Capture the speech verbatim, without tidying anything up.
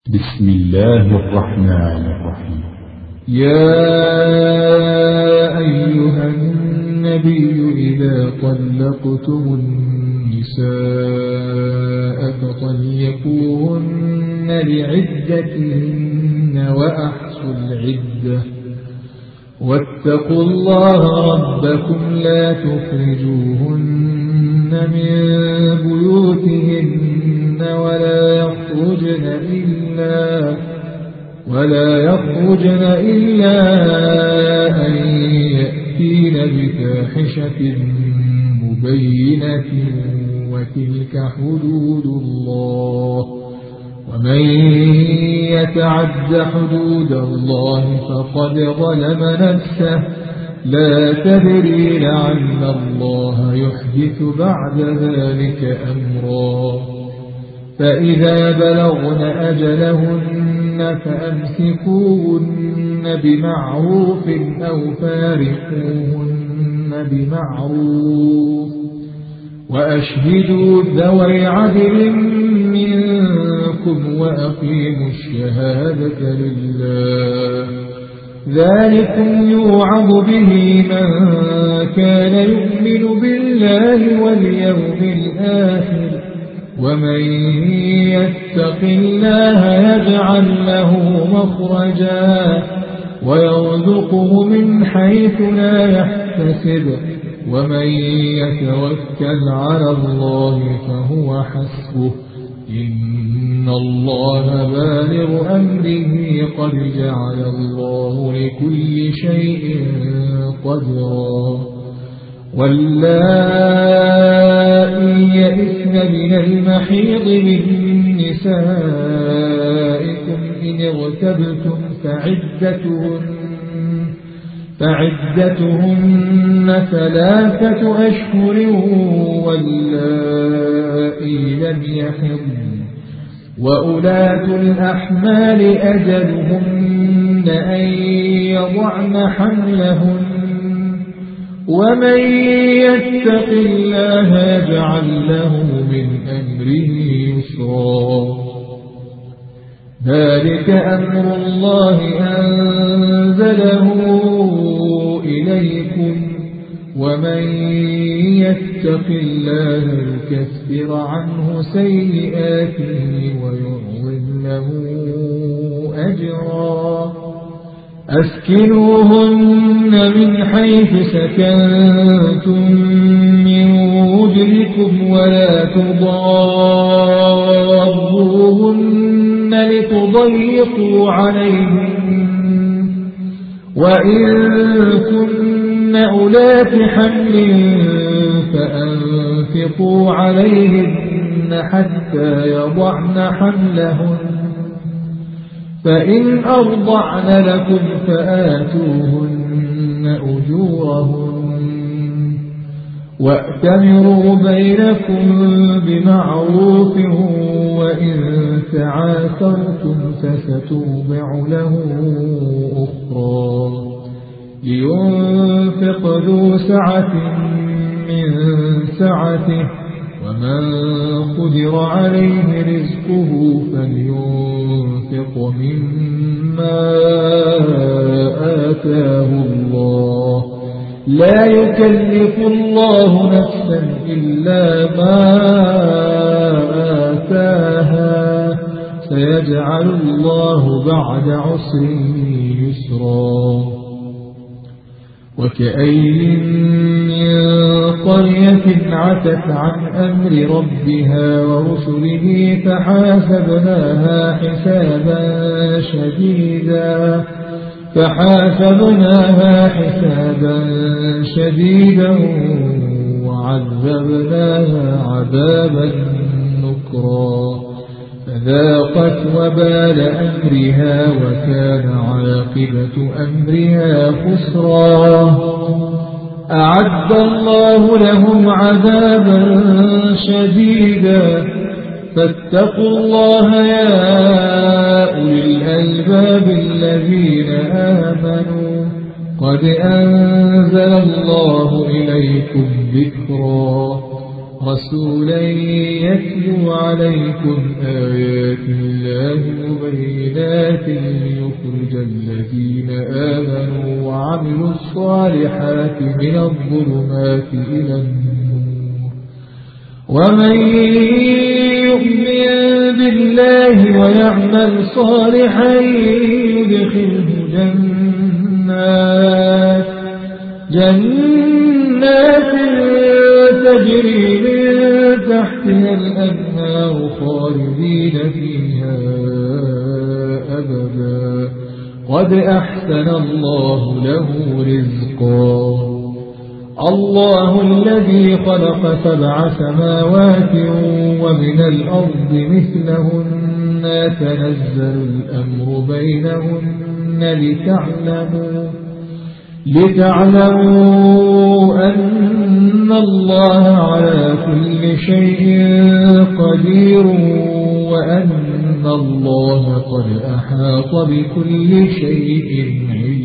بسم الله الرحمن الرحيم. يا أيها النبي إذا طلقتم النساء فطلقوهن لعدتهن وأحصوا العدة واتقوا الله ربكم لا تخرجوهن من بيوتهن ولا يخرجن إلا ولا يخرجن إلا أن يأتين بفاحشة مبينة وتلك حدود الله ومن يتعد حدود الله فقد ظلم نفسه لا تدري لعل الله يحدث بعد ذلك أمرا فإذا بلغن أجلهن فأمسكوهن بمعروف أو فارقوهن بمعروف وأشهدوا ذوي عدل منكم وأقيموا الشهادة لله ذلكم يوعظ به من كان يؤمن بالله واليوم الآخر ومن يتق الله يجعل له مخرجا ويرزقه من حيث لا يحتسب ومن يتوكل على الله فهو حسبه إن الله بالغ أمره قد جعل الله لكل شيء قدرا واللائي يئسن من المحيض من نسائكم إن ارتبتم فعدتهن فعدتهن ثلاثة أشهر واللائي لم يحضن وأولاة الأحمال أجلهن أن يضعن حملهن ومن يتق الله يجعل له من أمره يسرا ذلك أمر الله أنزله إليكم ومن يتق الله يكفر عنه سيئاته ويعظم له أجرا أسكنوهن من حيث سكنتم من وجدكم ولا تضاروهن لتضيقوا عليهن وإن كن أولات حمل فأنفقوا عليهن حتى يضعن حملهن فإن أرضعن لكم فآتوهن أجورهن وأتمروا بينكم بمعروف وإن تعاثرتم فسترضع له أخرى لينفق ذو سعة من سعته ومن قدر عليه رزقه فلينفق مما آتاه الله لا يكلف الله نفسا إلا ما آتاها سيجعل الله بعد عسر يسرا وكأين من قرية عتت عن أمر ربها ورسله فحاسبناها حسابا شديدا فحاسبناها حسابا شديدا وعذبناها عذابا نكرا فذاقت وبال أمرها وكان عاقبة أمرها خسرا أعد الله لهم عذابا شديدا فاتقوا الله يا أولي الألباب الذين آمنوا قد أنزل الله إليكم ذكرا رسولا يتلو عليكم آيات الله مبينات ليخرج الذين آمنوا وعملوا الصالحات من الظلمات إلى النور ومن يؤمن بالله ويعمل صالحا يدخله جنات جنات تجري من تحتها الأنهار خالدين فيها أبدا قد أحسن الله له رزقا الله الذي خلق سبع سماوات ومن الأرض مثلهن تنزل الأمر بينهن لتعلموا لتعلموا أن الله على كل شيء قدير وأن الله قد أحاط بكل شيء علما